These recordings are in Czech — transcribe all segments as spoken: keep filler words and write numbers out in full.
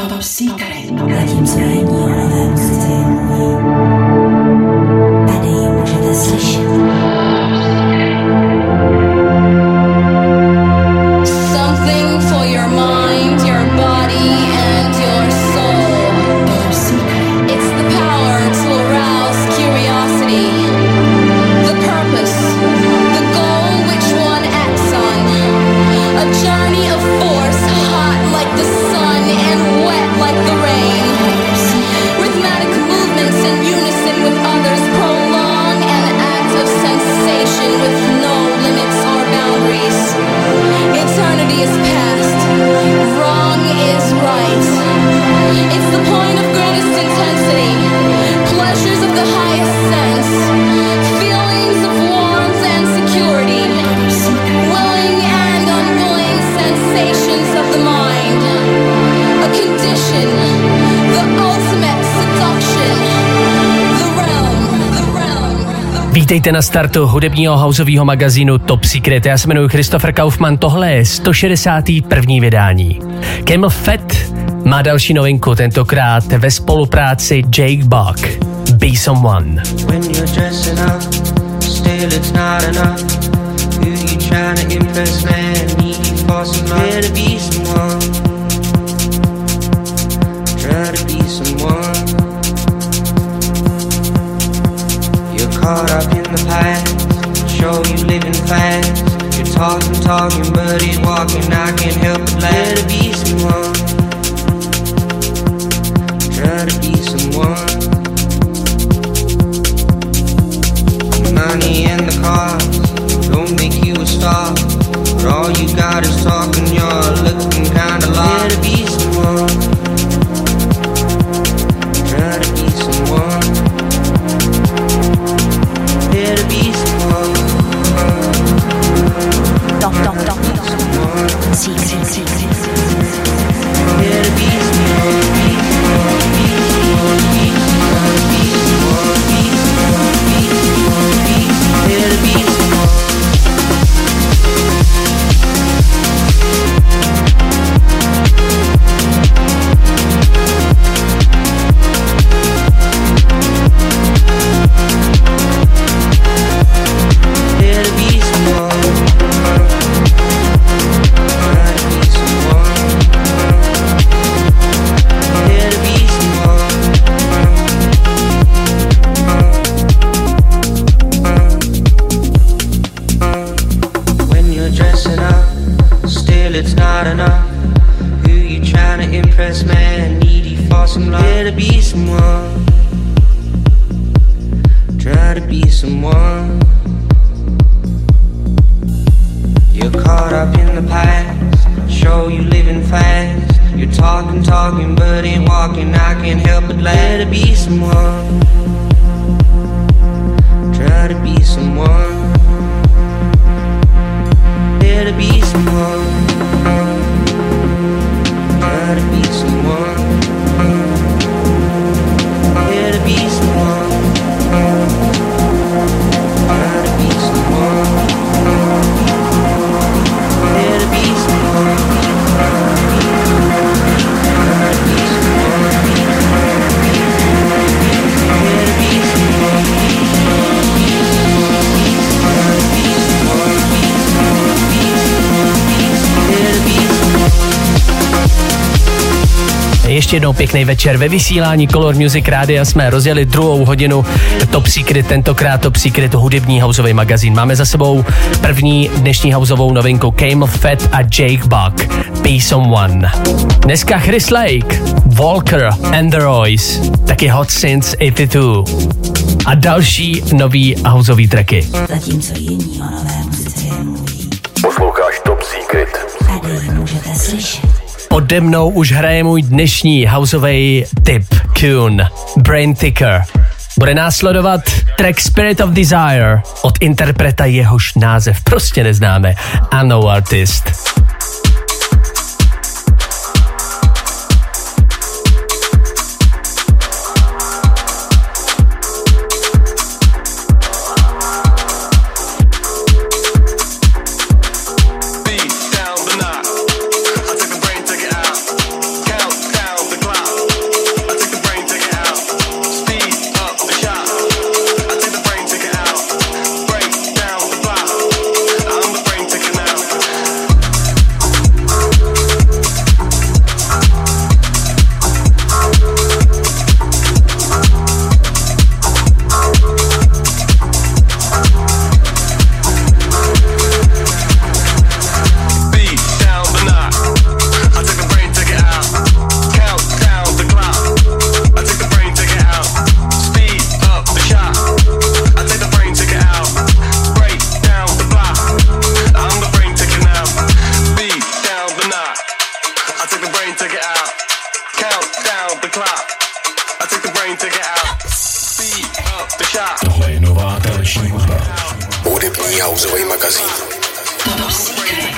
Top Secret. Zatímco není o nové muzice mluví, tady ji můžete slyšet. Something for your mind, your body and your soul. Top Secret. It's the power to arouse curiosity. The purpose, the goal which one acts on. A journey of force, hot like the sun and wet like the rain. Rhythmic movements in unison with others prolong an act of sensation with no limits or boundaries. Eternity is past, wrong is right. It's the point of greatest intensity, pleasures of the highest sense, feelings of warmth and security, willing and unwilling sensations of the mind, a condition, the ultimate seduction, the realm, the realm, the realm. Vítejte na startu hudebního houseového magazínu Top Secret. Já se jmenuji Christopher Kaufmann, tohle je sto šedesátý první vydání. Camel Fat má další novinku, tentokrát ve spolupráci Jake Buck. Be Someone. When you're dressing up, still it's not enough. Who you trying to impress, man? Need you for some love. Try to be someone. Try to be someone. You're caught up in the past, show you living fast. You're talking, talking, but ain't walking. I can't help but laugh. Try to be someone. Try to be someone. Money and the cars don't make you a star, but all you got is talking. You're looking kinda lost. Try to be someone. Try to be someone. Try to be someone. Top, top, top, top. Secret, secret. Try to be someone. Be someone. Be someone. Be someone. Be someone. Be someone. Be someone. Be someone. Try to be someone. It's not enough. Who you trying to impress, man? Needy for some love. Try to be someone. Try to be someone. You're caught up in the past, show you living fast. You're talking, talking, but ain't walking. I can't help but laugh. Try to be someone. Try to be someone. Try to be someone. Try to be someone. Try to be someone. Try to be someone. Try to be someone. Try to be someone. Try to be Ještě jednou pěkný večer ve vysílání Color Music Rádia. Jsme rozjeli druhou hodinu Top Secret, tentokrát Top Secret hudební houseový magazín. Máme za sebou první dnešní houseovou novinku Camel Fat a Jake Buck, Be Someone. Dneska Chris Lake, Walker and the Royce, taky Hot Since osmdesát dva a další nový houseový tracky. Zatímco jiní o nové muzice mluví, Posloucháš Top Secret. tady ji můžete slyšet. Pode mnou už hraje můj dnešní houseový tip, tune, Brain Ticker. Bude následovat track Spirit of Desire od interpreta, jehož název prostě neznáme, Unknown Artist. Beat down the knot. I took a brain, take it out. Count down the the brain, take it out. Count down the clock. I take the brain, take it out. Speed up the shot. Tohle je nová taneční hudba. Hudební houseový magazín. Top Secret.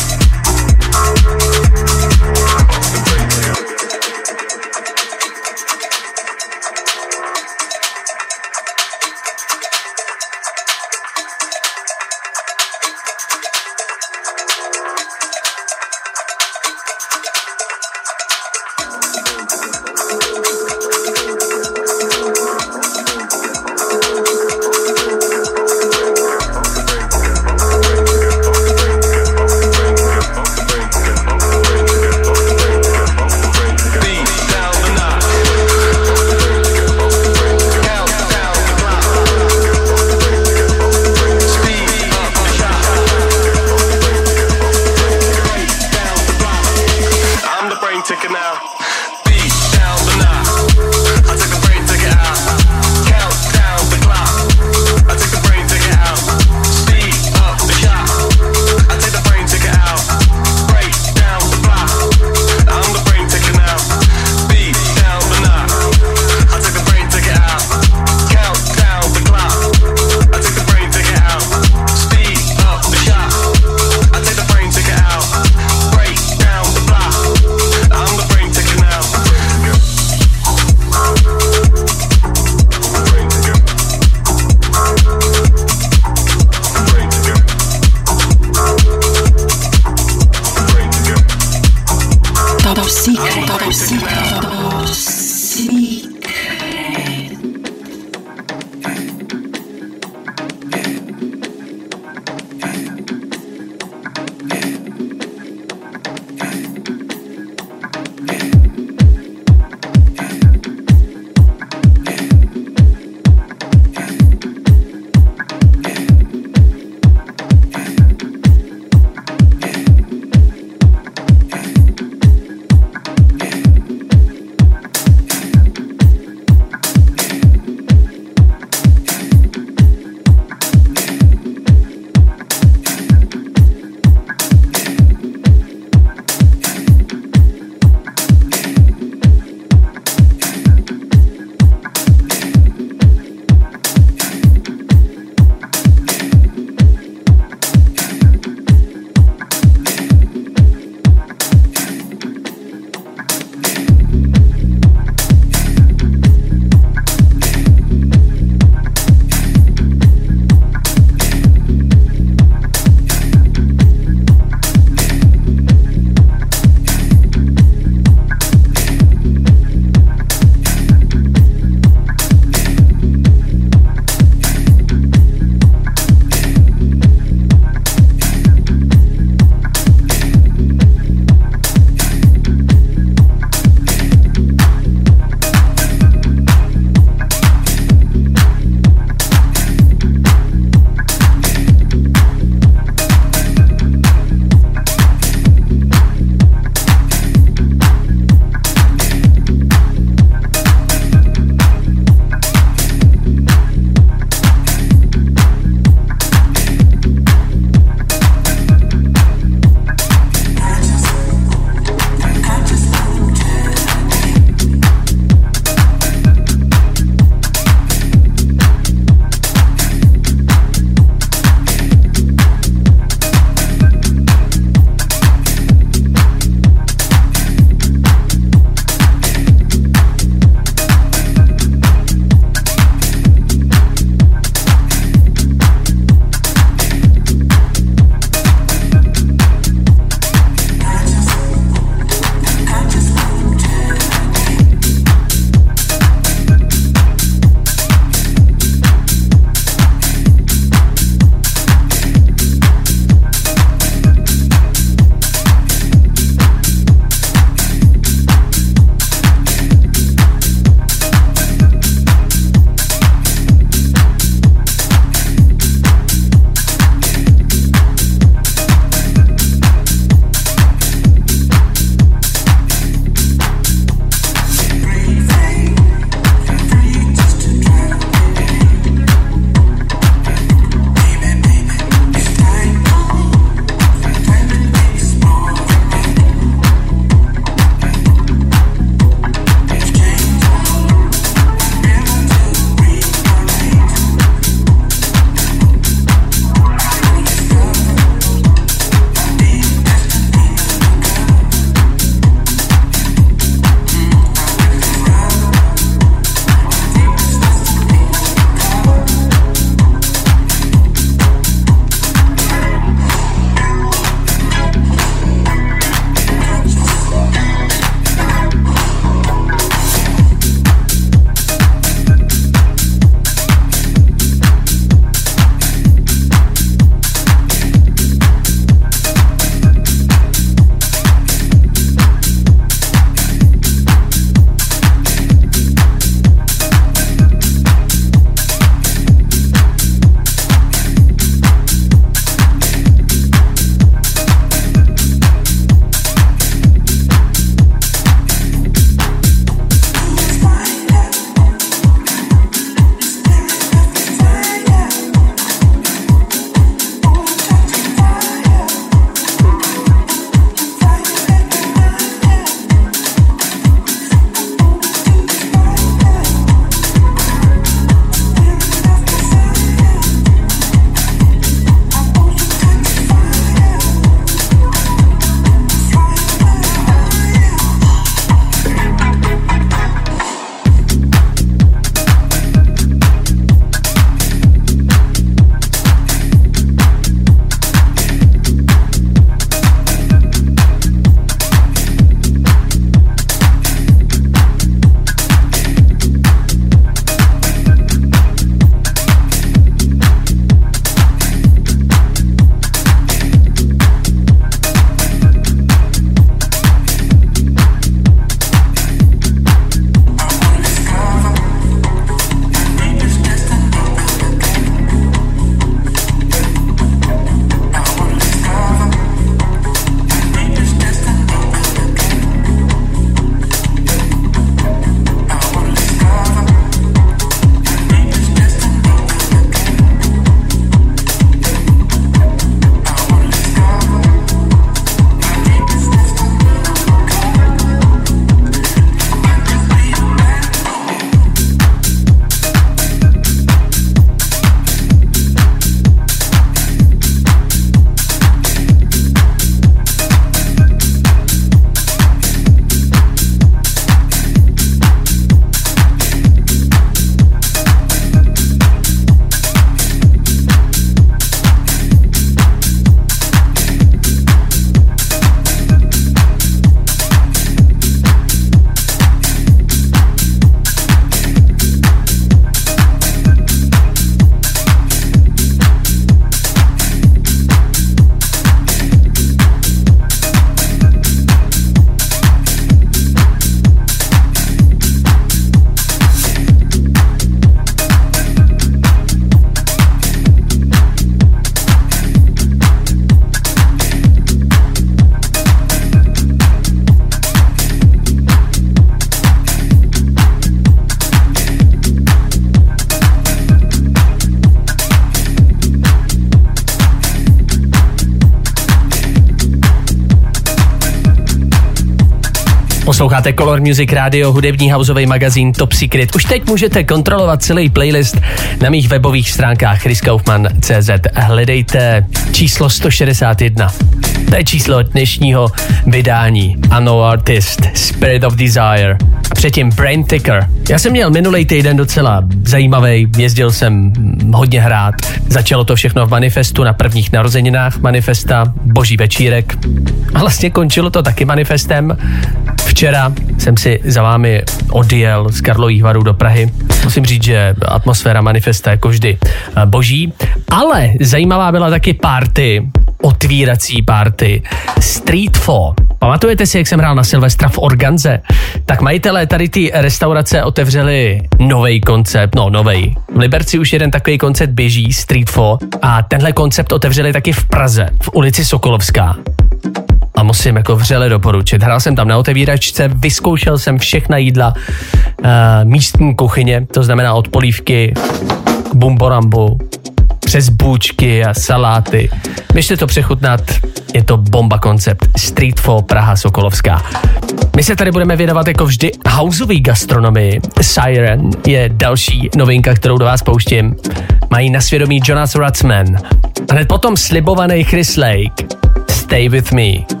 Posloucháte Color Music Radio, hudební houseový magazín Top Secret. Už teď můžete kontrolovat celý playlist na mých webových stránkách chris kaufman tečka cé zet. Hledejte číslo sto šedesát jedna. To je číslo dnešního vydání. Unknown Artist, Spirit of Desire. A předtím Brain Ticker. Já jsem měl minulý týden docela zajímavý, jezdil jsem hodně hrát. Začalo to všechno v Manifestu na prvních narozeninách Manifesta, boží večírek. A vlastně končilo to taky Manifestem. Včera jsem si za vámi odjel z Karlových Varů do Prahy. Musím říct, že atmosféra Manifesta jako vždy boží. Ale zajímavá byla taky party, otvírací party Street Four. Pamatujete si, jak jsem hrál na Silvestra v Organze? Tak majitelé tady ty restaurace otevřeli novej koncept, no novej. V Liberci už jeden takový koncept běží, Street Four, a tenhle koncept otevřeli taky v Praze, v ulici Sokolovská. A musím jako vřele doporučit. Hrál jsem tam na otevíračce, vyzkoušel jsem všechna jídla uh, místní kuchyně, to znamená od polívky k bumborambu, přes bůčky a saláty. Běžte to přechutnat, je to bomba koncept. Street Four Praha Sokolovská. My se tady budeme věnovat jako vždy houseový gastronomii. Siren je další novinka, kterou do vás pouštím. Mají na svědomí Jonas Ratzman. Hned potom slibovaný Chris Lake. Stay with me.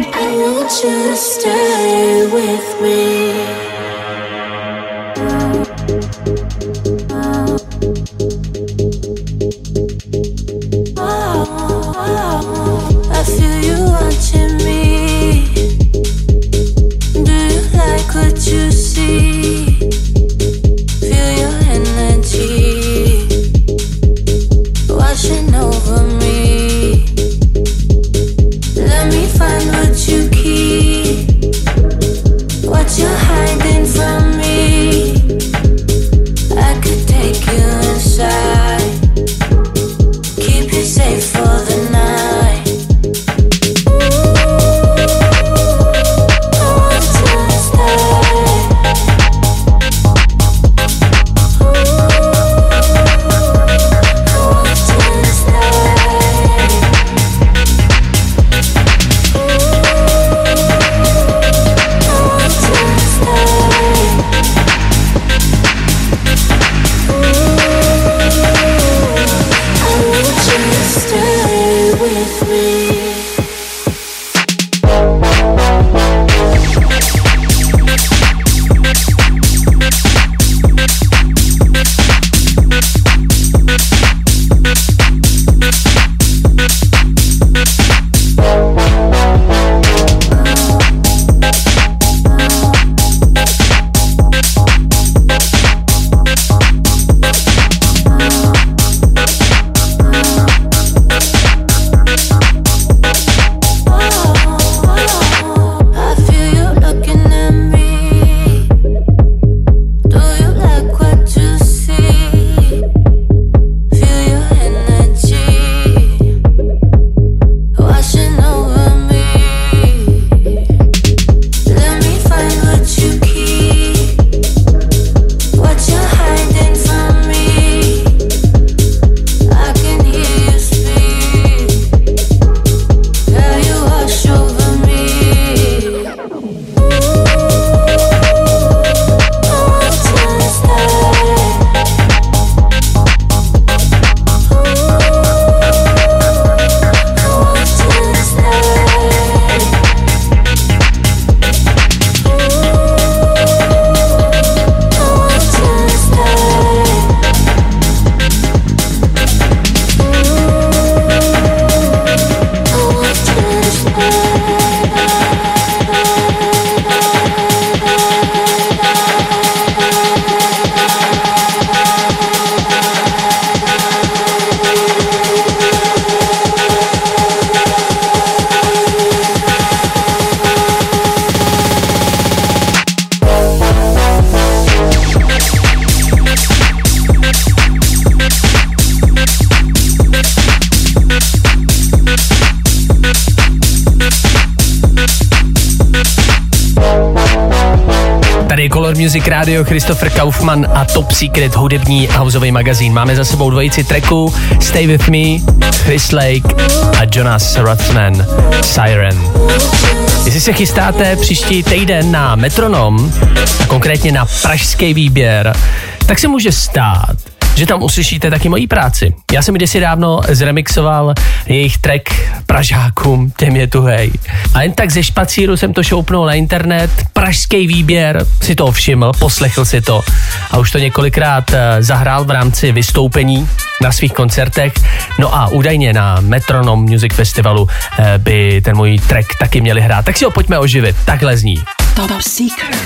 Color Music Radio, Christopher Kaufmann a Top Secret, hudební houseový magazín. Máme za sebou dvojici tracku Stay With Me, Chris Lake a Jonas Rothman, Siren. Jestli se chystáte příští týden na Metronom, a konkrétně na pražský výběr, tak se může stát, že tam uslyšíte taky moji práci. Já jsem kdysi dávno zremixoval jejich track Pražákům, těm je tuhej. A jen tak ze špacíru jsem to šoupnul na internet, pražský výběr, si to všiml, poslechl si to a už to několikrát zahrál v rámci vystoupení na svých koncertech. No a údajně na Metronom Music Festivalu by ten můj track taky měli hrát. Tak si ho pojďme oživit, takhle zní. Top Secret.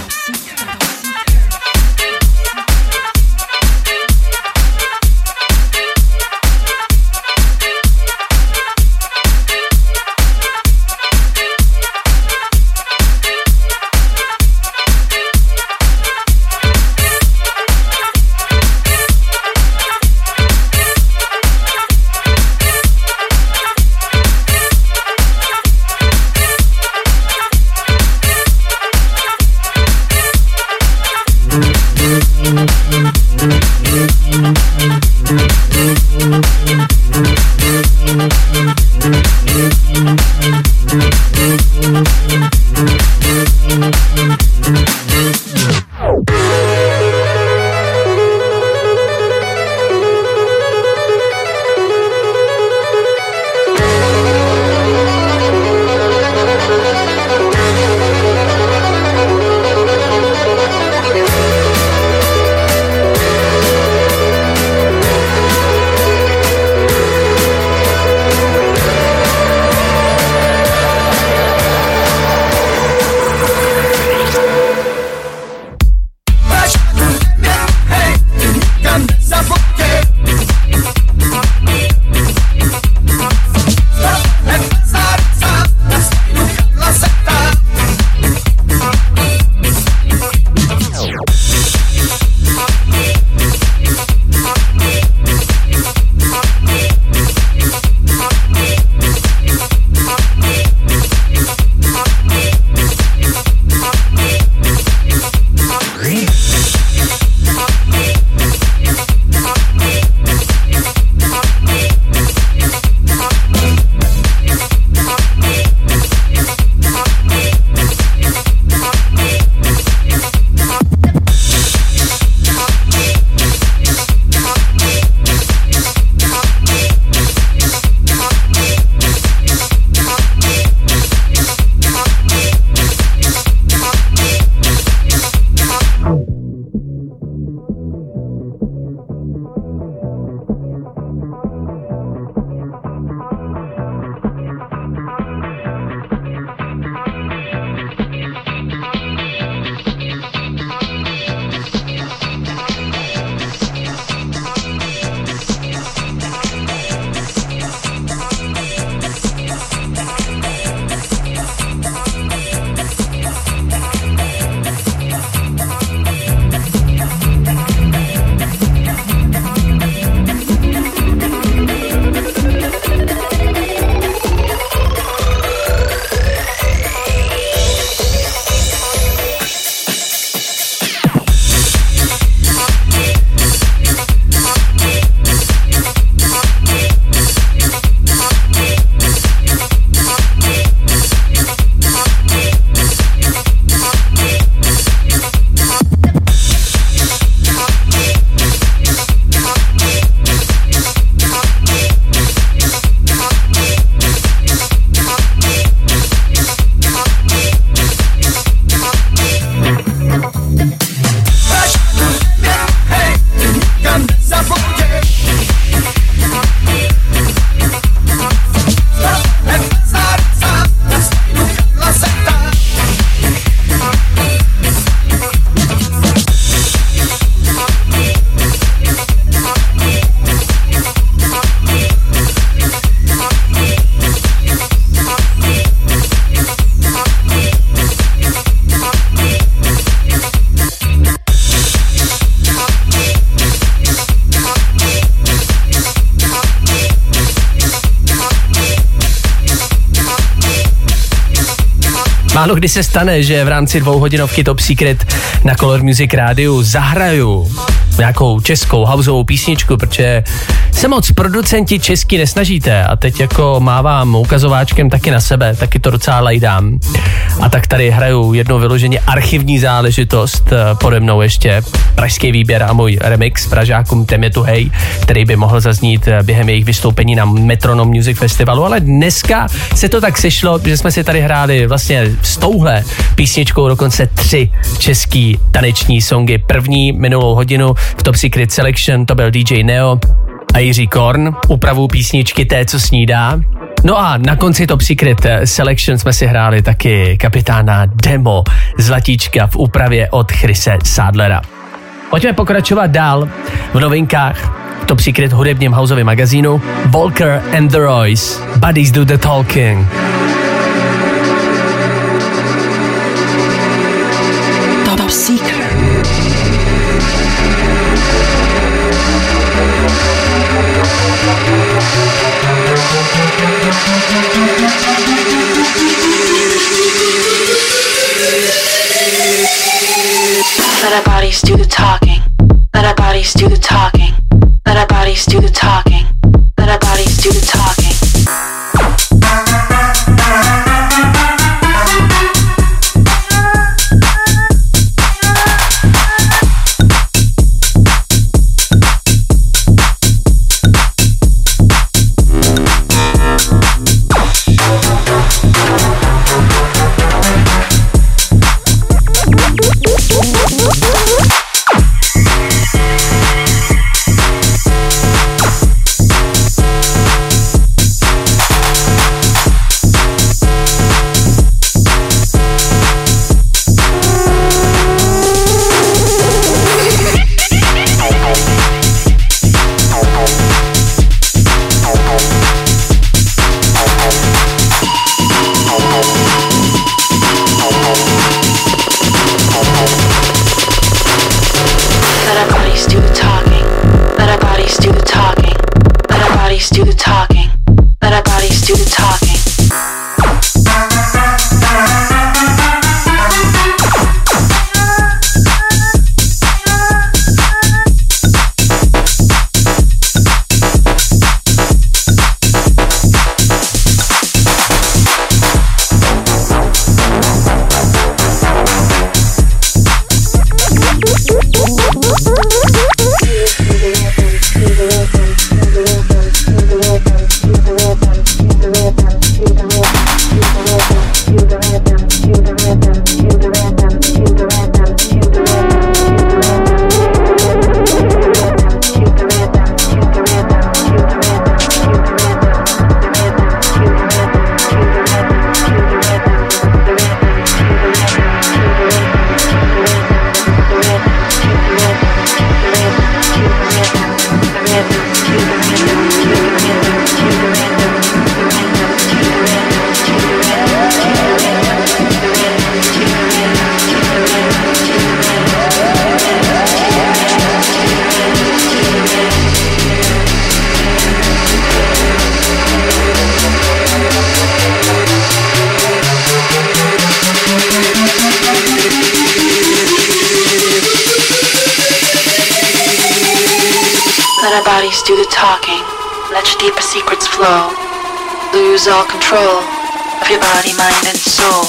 Málo kdy se stane, že v rámci dvouhodinovky Top Secret na Color Music Rádiu zahraju nějakou českou houseovou písničku, protože se moc producenti česky nesnažíte a teď jako mávám ukazováčkem taky na sebe, taky to docela lajdám. A tak tady hraju jednou vyloženě archivní záležitost, pode mnou ještě pražský výběr a můj remix Pražákům Témě tu hej, který by mohl zaznít během jejich vystoupení na Metronom Music Festivalu, ale dneska se to tak sešlo, že jsme si tady hráli vlastně s touhle písničkou dokonce tři český taneční songy. První minulou hodinu v Top Secret Selection to byl D J Neo a Jiří Korn, úpravu písničky Té, co snídá. No a na konci Top Secret Selection jsme si hráli taky kapitána Demo Zlatíčka v úpravě od Chrise Sadlera. Pojďme pokračovat dál v novinkách Top Secret hudebním houseovém magazínu. Volker and the Royce, Buddies Do the Talking. Top Secret. Let our bodies do the talking. Let our bodies do the talking. Let our bodies do the talking. Let our bodies do the talking. Do the talking, let your deeper secrets flow. Lose all control of your body, mind, and soul.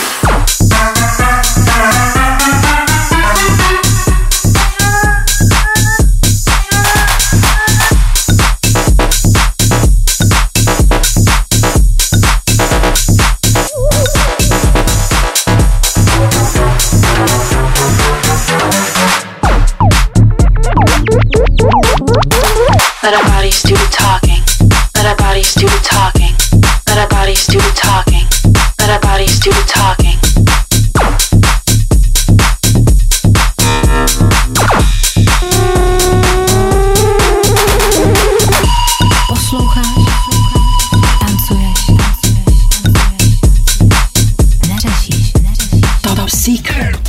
Let our bodies do the talking. Let our bodies do the talking. Let our bodies do the talking. Let our bodies do the talking. Posloucháš, tancuješ, neřešíš, Top Secret.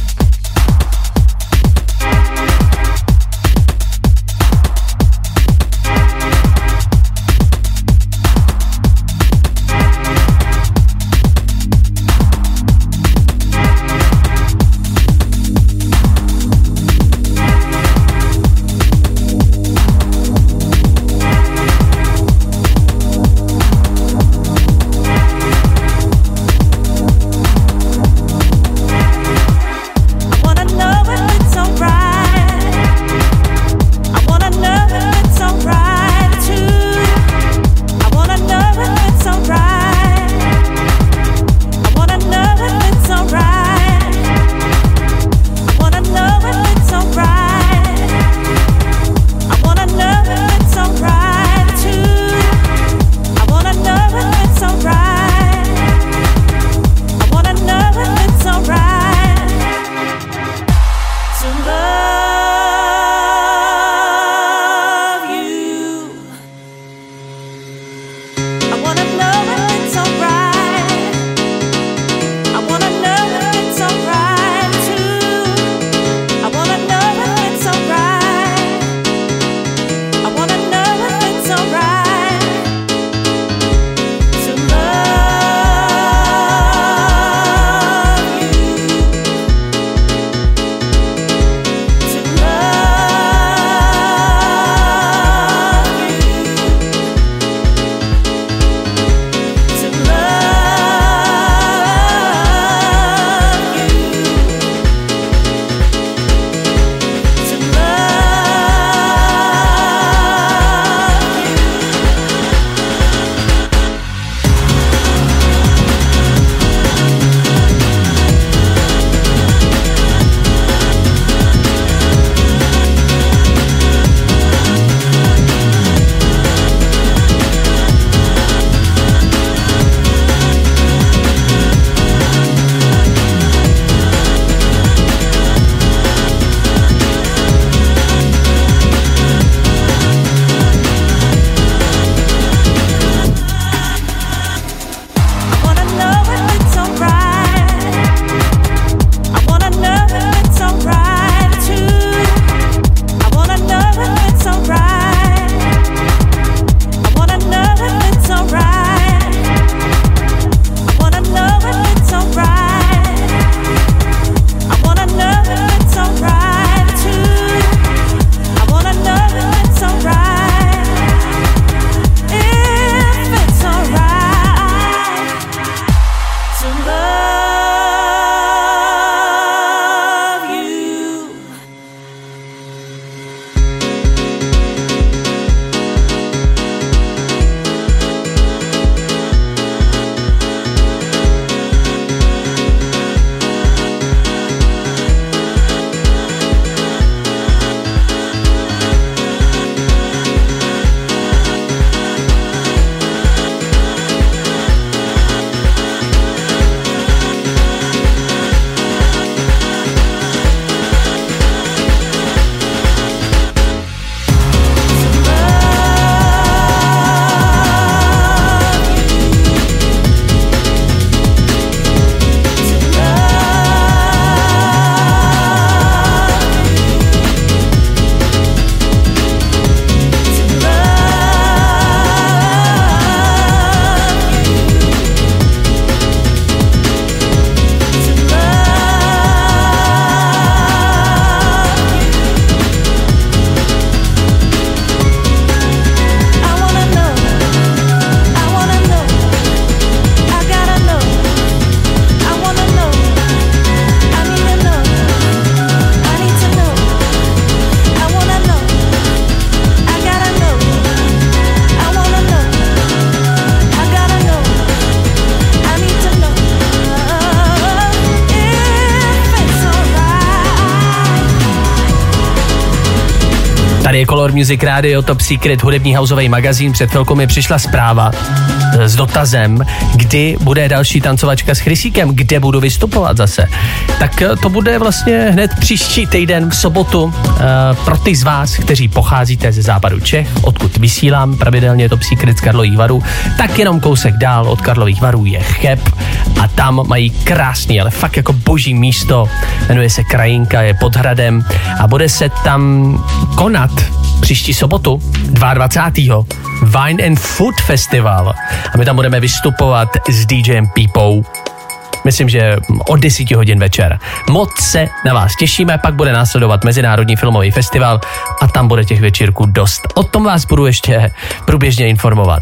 Tady je Color Music Radio, Top Secret, hudební houseový magazín. Před chvilkou mi přišla zpráva s dotazem, kdy bude další tancovačka s Chrysíkem, kde budu vystupovat zase. Tak to bude vlastně hned příští týden v sobotu. Uh, pro ty z vás, kteří pocházíte ze západu Čech, odkud vysílám pravidelně Top Secret z Karlových Varů, tak jenom kousek dál od Karlových Varů je Cheb a tam mají krásný, ale fakt jako boží místo. Jmenuje se Krajinka, je pod hradem a bude se tam konat příští sobotu dvacátého druhého Wine and Food Festival a my tam budeme vystupovat s DJem Pípou. Myslím, že od deseti hodin večer. Moc se na vás těšíme, pak bude následovat Mezinárodní filmový festival a tam bude těch večírků dost. O tom vás budu ještě průběžně informovat.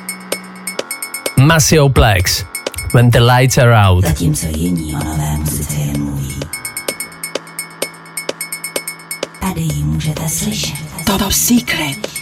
Maceo Plex, When the Lights Are Out. Zatímco jiní o nové muzice jen mluví, tady ji můžete slyšet. Top Secret.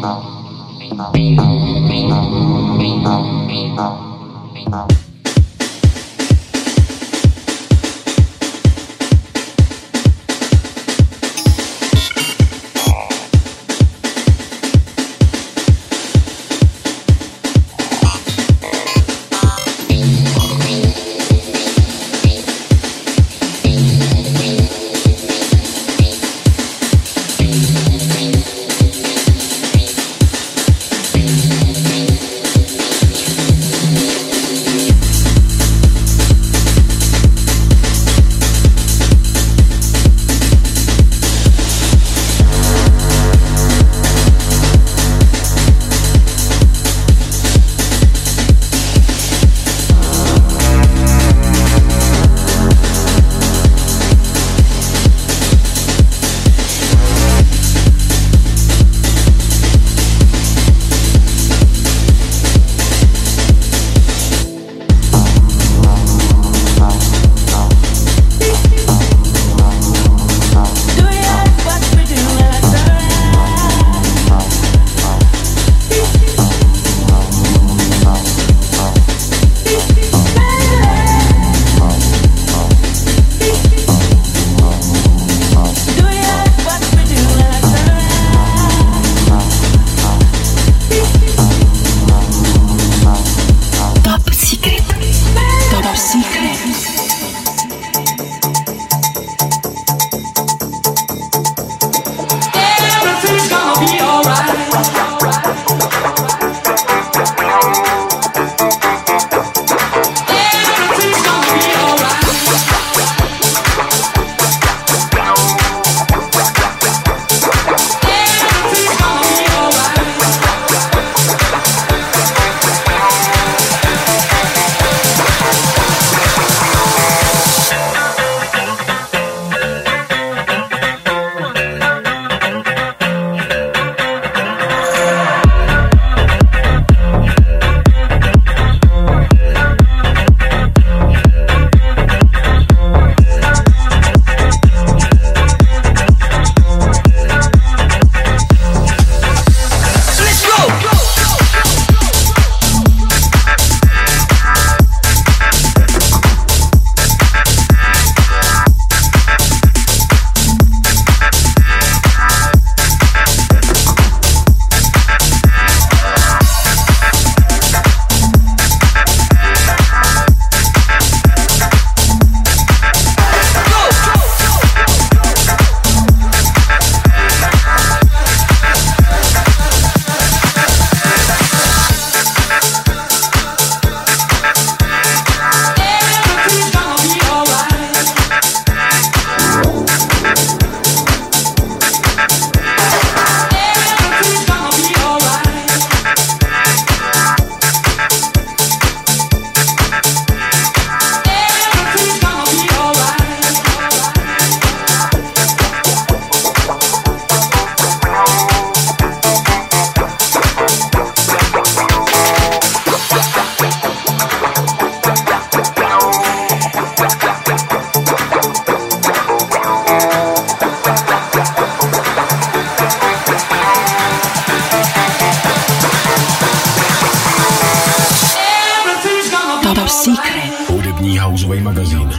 houseový magazín.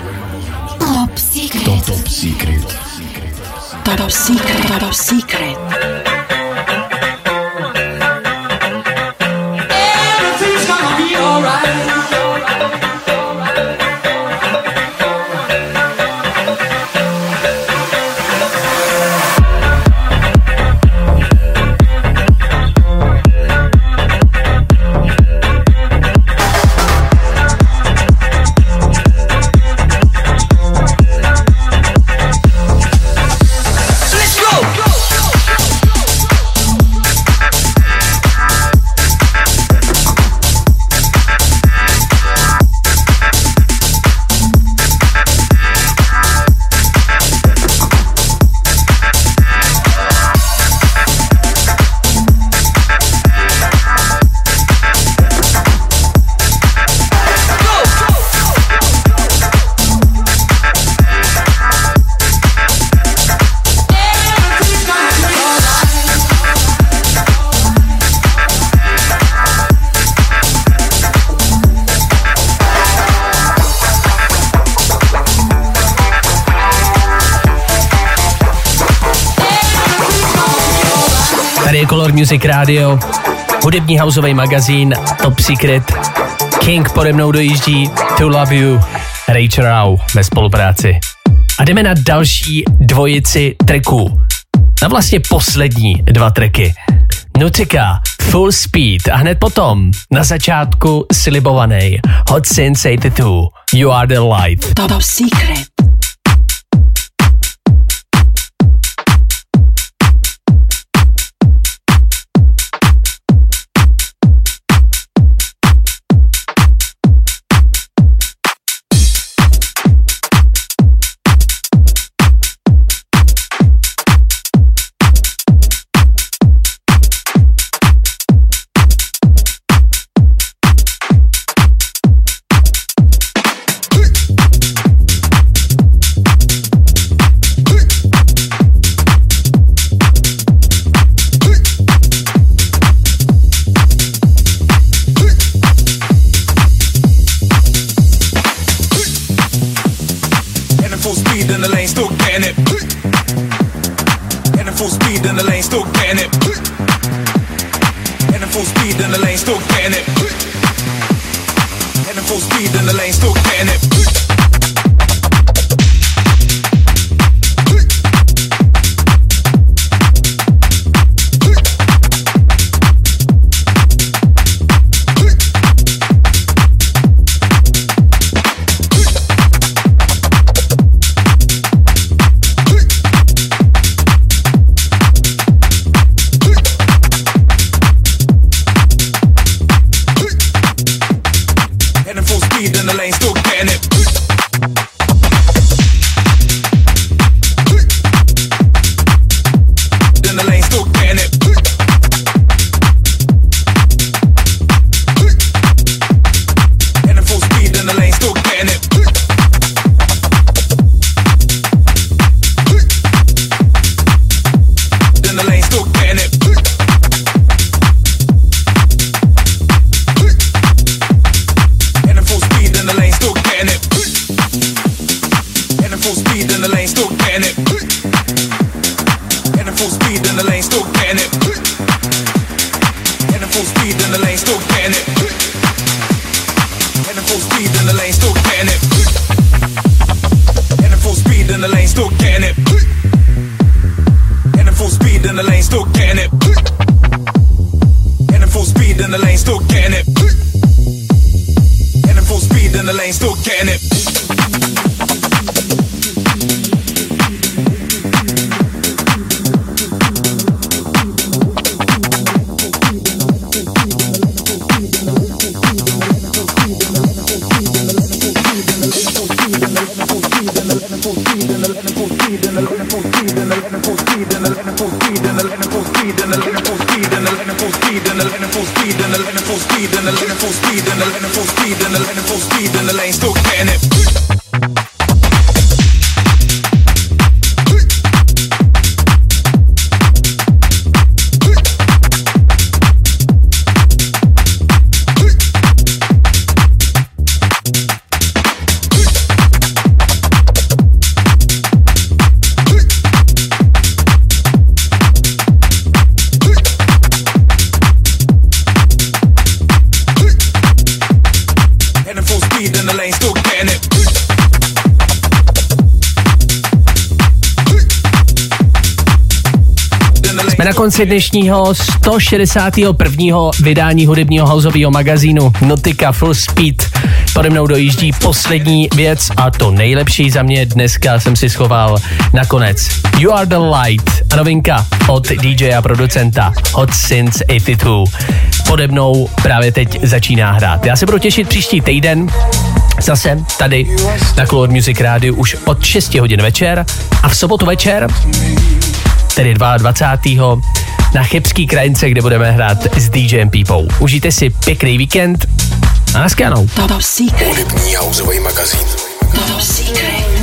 Top Secret. Top, top Secret. Top Secret. Top Secret. Everything's gonna be alright. Let's go! Tady je Color Music Radio, hudební houseový magazín Top Secret. King pode mnou dojíždí, To Love You, Rachel Rau ve spolupráci. A jdeme na další dvojici tracků. Na vlastně poslední dva tracky. Nutika, Full Speed a hned potom na začátku slibovaný Hot Since osmdesát dva, You Are The Light. Top Secret. Na konci dnešního sto šedesátého prvního vydání hudebního houseového magazínu Nutika Full Speed. Pode mnou dojíždí poslední věc a to nejlepší za mě dneska jsem si schoval nakonec. You Are The Light a novinka od D J a producenta Hot Since osmdesát dva. Pode mnou právě teď začíná hrát. Já se budu těšit příští týden zase tady na Color Music Radio už od šesti hodin večer a v sobotu večer, tedy dvacátého druhého na Chebský krajince, kde budeme hrát s DJem Pípou. Užijte si pěkný víkend a naschledanou. Top Secret. Hudební houseový magazín. Top Secret.